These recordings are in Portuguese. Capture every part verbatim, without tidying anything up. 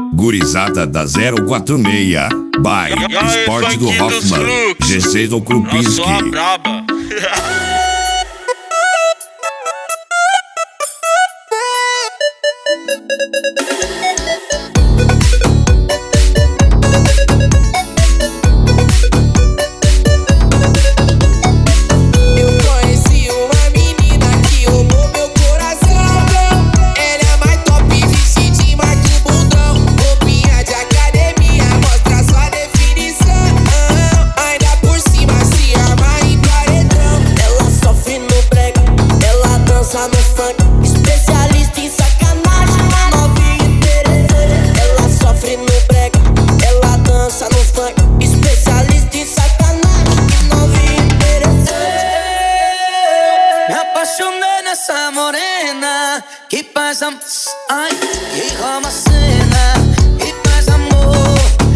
Gurizada da zero quatro seis, by Esporte do Hoffman, G seis do Krupinski. Eu sou a braba. Especialista em sacanagem, novinha interessante. Ela sofre no brega, ela dança no funk. Especialista em sacanagem, novinha interessante. Me apaixonei nessa morena que faz am... Ai, que rouba a cena, que faz amor.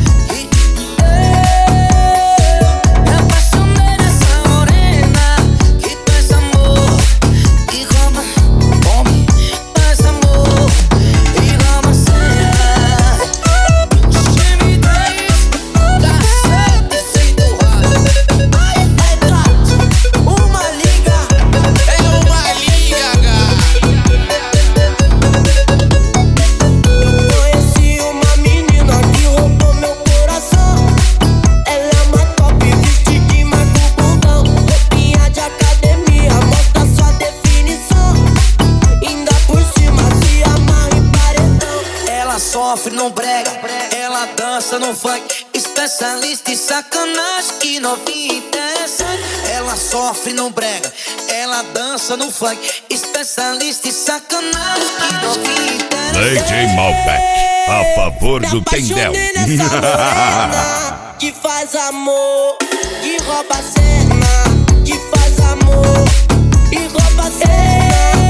Sofre no brega, ela dança no funk. Especialista em sacanagem, que novinha interessante. Ela sofre no brega, ela dança no funk. Especialista em sacanagem, que novinha interessante. D J Malbec, a favor do Tendel. Que faz amor, que rouba a cena, que faz amor, e rouba a cena.